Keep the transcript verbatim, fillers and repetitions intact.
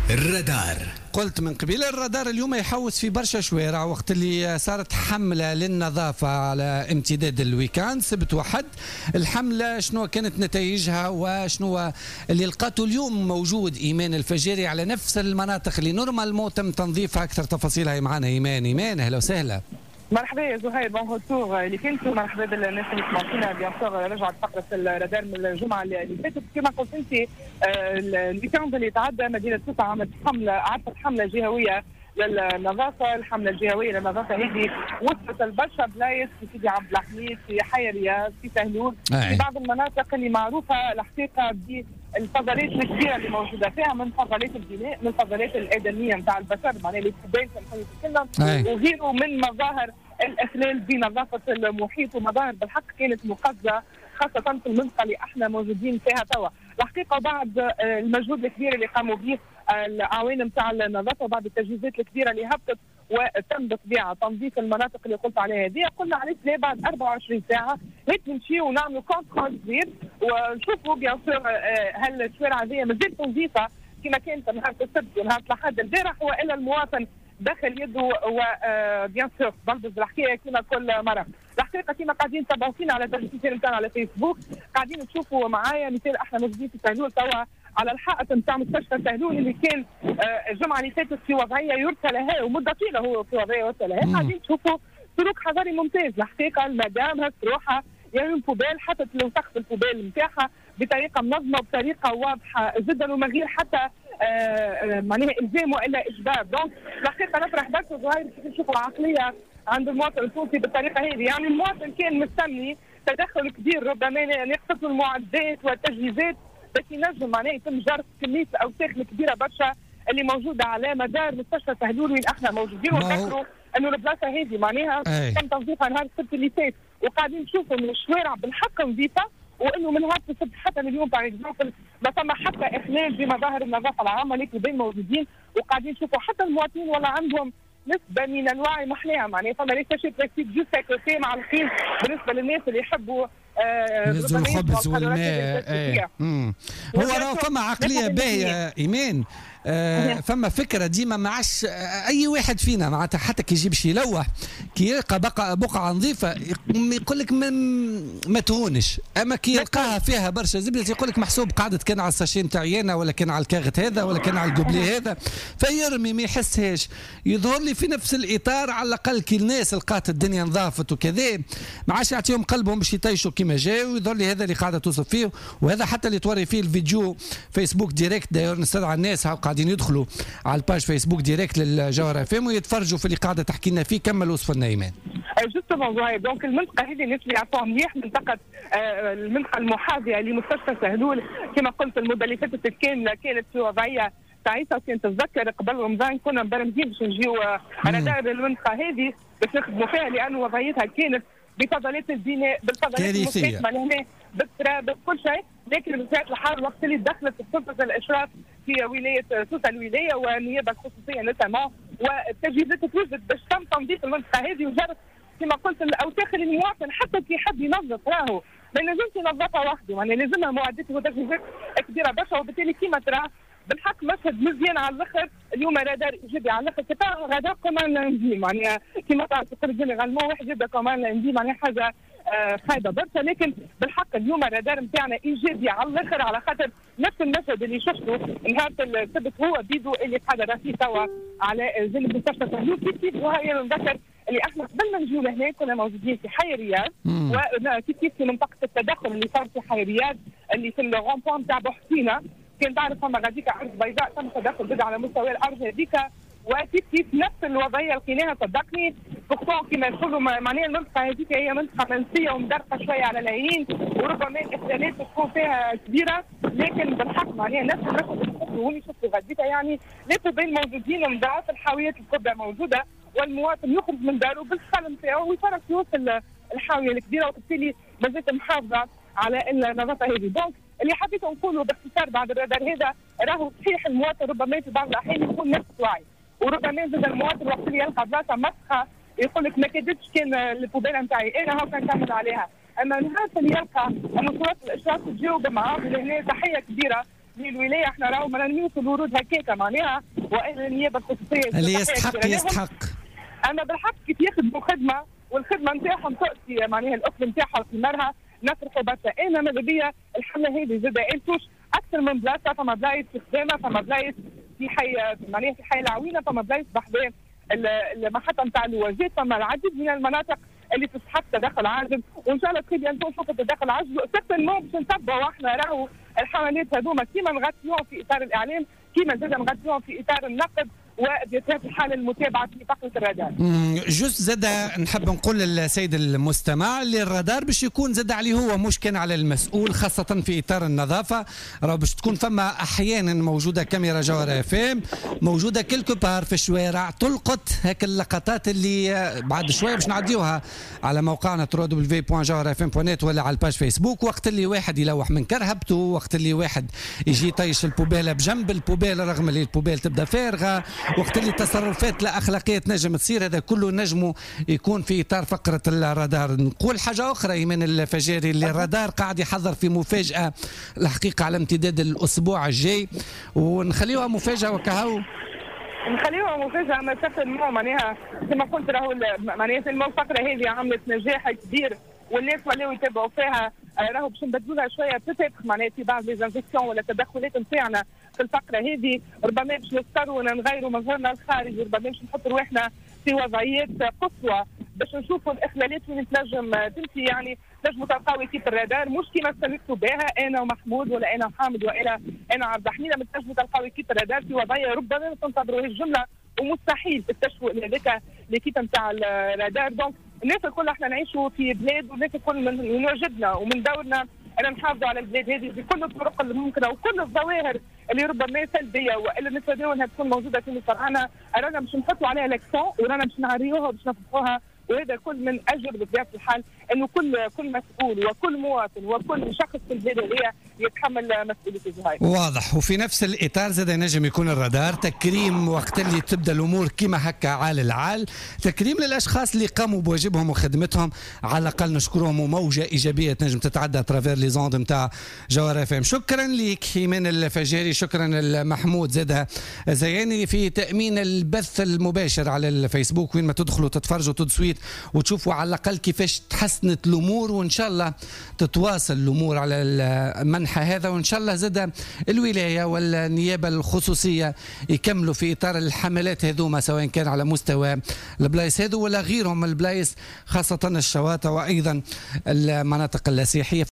الرادار. قلت من قبيل الرادار اليوم يحوس في برشا شوارع وقت اللي صارت حملة للنظافة على امتداد الويكاند سبت وحد. الحملة شنو كانت نتائجها وشنو اللي لقاته اليوم موجود إيمان الفجيري على نفس المناطق اللي نورمالمون تم تنظيفها؟ أكثر تفاصيلها معنا إيمان. إيمان أهلا وسهلا. مرحبا يا زهير، بون روتور اللي كنتوا مرحبا بالناس اللي سمعتونا. بيان سور رجعت فقره الرادار من الجمعه اللي فاتت كما قلت انت. الويكاند اللي تعدى مدينه توسع عملت حمله عرفت حمله جهويه للنظافه. الحمله الجهويه للنظافه هذه وصلت لبرشا بلايص في سيدي عبد الحميد، في حي رياض، في سهلول، في بعض المناطق اللي معروفه الحقيقه بالفضلات الكبيره اللي موجوده فيها من فضلات البناء، من الفضلات الادميه نتاع البشر، معناها اللي قبيل كنحاولوا نتكلم، وغيره من مظاهر الاخلال بنظافه المحيط، ومظاهر بالحق كانت مقززه خاصه في المنطقه اللي احنا موجودين فيها توا. الحقيقه بعد المجهود الكبير اللي قاموا به الاعوان نتاع النظافه وبعد التجهيزات الكبيره اللي هبطت وتم بطبيعه تنظيف المناطق اللي قلت عليها هذه، قلنا علاش لا بعد أربعة وعشرين ساعه هيك نمشيو ونعملوا كونترول صغير ونشوفوا بيان سور هل الشوارع هذه مازالت نظيفه كما كانت نهار السبت ونهار الاحد البارح، والا المواطن دخل يده وبيان سور بلبز الحكايه كما كل مره. الحقيقه كما قاعدين تتابعوا فينا على التلفزيون نتاعنا على فيسبوك، قاعدين تشوفوا معايا مثال احنا موجودين في سهلول توا على الحائط نتاع مستشفى سهلول اللي كان الجمعه اللي فاتت في وضعيه يرثى لها ومده طويله هو في وضعيه يرثى لها. قاعدين تشوفوا سلوك حضاري ممتاز. الحقيقه المدام هز روحها يعني الفوبال حطت لو تخت الفوبال نتاعها بطريقه منظمه وبطريقه واضحه جدا ومن غير حتى آه معناها الزام والا اجبار. دونك الحقيقه نفرح برشا ظاهر كيف نشوف العقليه عند المواطن التونسي بالطريقه هذه. يعني المواطن كان مستني تدخل كبير ربما يقتص المعدات والتجهيزات باش ينجم معناها يتم جرف كميه الاوساخ الكبيره برشا اللي موجوده على مدار مستشفى سهلول وين احنا موجودين. ونذكروا انه البلاصه هذه معناها تم تنظيفها نهار السبت اللي فات، وقاعدين نشوفوا من الشوارع بالحق نظيفه، وانه من نهار السبت حتى اليوم باغ اكزومبل ما ثم حتى اخلال بمظاهر النظافه العامه اللي بين موجودين، وقاعدين نشوفوا حتى المواطنين ولا عندهم نسبه من الوعي محليها. معناها فما ليس شيء بريكتيك جوست كوتي مع الخير بالنسبه للناس اللي يحبوا نزلوا الخبز والماء. هو راه فما عقليه باهيه ايمان. آه فما فكره ديما ما عادش اي واحد فينا معناتها حتى كي يجيب شي يلوح كي يلقى بقعه بقعه نظيفه يقول لك ما تهونش، اما كي يلقاها فيها برشا زبله يقول لك محسوب قعدت كان على الساشين نتاع عيانه ولا كان على الكاغت هذا ولا كان على القبلي هذا فيرمي ما يحسهاش. يظهر لي في نفس الاطار على الاقل كي الناس لقات الدنيا نظافت وكذا ما عادش يعطيهم قلبهم باش يطيشوا كيما جاوا، ويظهر لي هذا اللي قاعده توصف فيه، وهذا حتى اللي توري فيه الفيديو فيسبوك ديريكت. داير نستدعى الناس قاعدين يدخلوا على الباج فيسبوك ديريكت للجوهره فيم ويتفرجوا في اللي قاعده تحكي لنا فيه. كمل وصف لنا ايمان. جوستومون زهير، دونك المنطقه هذه الناس اللي يعرفوها مليح منطقه آه المنطقه المحاذيه لمستشفى سهلول كما قلت المده اللي فاتت كامله كانت في وضعيه تعيسه، وكان تتذكر قبل رمضان كنا مبرمجين باش نجيو على دار المنطقه هذه باش نخدموا فيها لانه وضعيتها كانت بفضلات البناء بالفضلات المستقبل هنا بالتراب بكل شيء. لكن بطبيعه الحال وقت اللي دخلت سلطه الاشراف في ولايه توسع الولايه والنيابه الخصوصيه نتاما والتجهيزات توجد باش تم تنظيف المنطقه هذه وجرت كما قلت الاوساخ اللي المواطن حتى كي حب ينظف راهو ما ينجمش ينظفها وحده، يعني لازمها معدات وتجهيزات كبيره برشا. وبالتالي كما ترى بالحق مشهد مزيان على الاخر. اليوم رادار ايجابي على الاخر كتا غدا كمان لاندي معناها كما تعرف جينيرالمون واحد يبدا كمان لاندي معناها حاجه آه خايبه برشا. لكن بالحق اليوم الرادار نتاعنا ايجابي على الاخر على خاطر نفس المشهد اللي شفته نهار السبت هو بيدو اللي قاعده راسي توا على جنب مستشفى سهلول. كيف كيف وهي نذكر اللي احنا قبل ما نجيو لهنا كنا موجودين في حي رياض، وكيف كيف في منطقه التدخل اللي صار في حي رياض اللي في الغون بوان تاع بوحسينه كان تعرف فما غاديك ارض بيضاء تم تدخل بدا على مستوى الارض هذيك، وكيف كيف نفس الوضعيه لقيناها صدقني بورتون كما يقولوا معناها المنطقه هذيك هي منطقه منسيه ومدرقه شويه على العينين وربما الاختلالات تكون فيها كبيره. لكن بالحق معناها نفس المشهد اللي شفته هوني شفته غاديك يعني لا تبين موجودين مضاعف الحاويات الكبرى موجوده والمواطن يخرج من داره بالخل نتاعو ويفرق في وسط الحاويه الكبيره وبالتالي مازالت محافظه على النظافه هذه. دونك اللي حبيت نقوله باختصار بعد الرادار هذا راهو صحيح المواطن ربما في بعض الاحيان يكون نفس وعي، وربما زاد المواطن وقت اللي يلقى بلاصه مسخه يقول لك ما كدتش كان الفوبيله نتاعي انا هاو كنكمل عليها. اما نهار اللي يلقى انه صورات الاشراف تجاوب معاه لهنا تحيه كبيره في الولايه احنا راهو ما نرميوش الورود هكاكا معناها، واهل النيابه الخصوصيه اللي يستحق يستحق. اما بالحق كيف يخدموا خدمه والخدمه نتاعهم تؤتي معناها الاكل نتاعها وثمارها نفرحوا برشا. انا ماذا بيا الحمله هذه زاد التوش اكثر من بلاصه، فما بلايص في خدامه، فما بلايص في حي معناها في حي العوينه، فما بلايص بحذا المحطه نتاع الواجات، فما العديد من المناطق اللي تستحق تدخل عاجل، وان شاء الله تخي بيانتو نشوفوا تدخل عاجل. سيرتينمون باش نتبعوا احنا راهو الحملات هذوما كيما نغطيوهم في اطار الاعلام، كيما زاد نغطيوهم في اطار النقد وبطبيعه الحال المتابعه في فقره الرادار. جوست زاد نحب نقول للسيد المستمع اللي الرادار باش يكون زاد عليه هو مش كان على المسؤول، خاصه في اطار النظافه، راه باش تكون فما احيانا موجوده كاميرا جوهر اف ام موجوده كلكو بار في الشوارع تلقط هيك اللقطات اللي بعد شويه باش نعديوها على موقعنا دبليو دبليو دبليو بوان جوهر اف ام بوان نت ولا على الباج فيسبوك. وقت اللي واحد يلوح من كرهبته، وقت اللي واحد يجي يطيش البوبيله بجنب البوبيله رغم اللي البوبيل تبدا فارغه، وقت اللي تصرفات لا اخلاقيه تنجم تصير، هذا كله نجمه يكون في اطار فقره الرادار. نقول حاجه اخرى ايمان الفجاري اللي الرادار قاعد يحضر في مفاجاه الحقيقه على امتداد الاسبوع الجاي، ونخليوها مفاجاه وكهو نخليوها مفاجاه ما سيرتينمون معناها كما قلت راهو معناها الفقره هذه عملت نجاح كبير والناس ولاو يتابعوا فيها، راهو باش نبدلوا لها شويه بوتيتر معناها في بعض لي زانفيكسيون ولا التدخلات نتاعنا في الفقره هذه، ربما باش نضطروا نغيروا مظهرنا الخارجي، ربما باش نحطوا رواحنا في وضعيات قصوى باش نشوفوا الاخلالات وين تنجم تمشي. يعني تنجموا تلقاو كيف الرادار مش كيما استمتوا بها انا ومحمود ولا انا وحامد ولا انا عبد الحميد، ما تنجموا تلقاو كيف الرادار في وضعيه ربما ما تنتظروا الجمله ومستحيل تكتشفوا هذاك ليكيب نتاع الرادار. دونك الناس الكل احنا نعيشوا في بلاد والناس الكل من واجبنا ومن دورنا ان نحافظوا على البلاد هذه بكل الطرق الممكنه وكل الظواهر اللي ربما سلبيه والا نتفاداو انها تكون موجوده في مصرعنا، رانا باش نحطوا عليها الاكسون ورانا باش نعريوها باش نفضحوها، وهذا كل من اجل بطبيعه الحال انه كل كل مسؤول وكل مواطن وكل شخص في البلاد هذه يتحمل مسؤوليته هاي. واضح. وفي نفس الاطار زاد نجم يكون الرادار تكريم وقت اللي تبدا الامور كيما هكا عال العال، تكريم للاشخاص اللي قاموا بواجبهم وخدمتهم، على الاقل نشكرهم وموجه ايجابيه تنجم تتعدى ترافير لي زوند نتاع جوهر اف ام. شكرا لك ايمان الفجاري، شكرا لمحمود زاد زياني في تامين البث المباشر على الفيسبوك وين ما تدخلوا تتفرجوا تدسويت وتشوفوا على الاقل كيفاش تحسنت الامور، وان شاء الله تتواصل الامور على المنحى هذا، وان شاء الله زاد الولايه والنيابه الخصوصيه يكملوا في اطار الحملات هذوما سواء كان على مستوى البلايص هذو ولا غيرهم البلايص، خاصه الشواطئ وايضا المناطق السياحيه.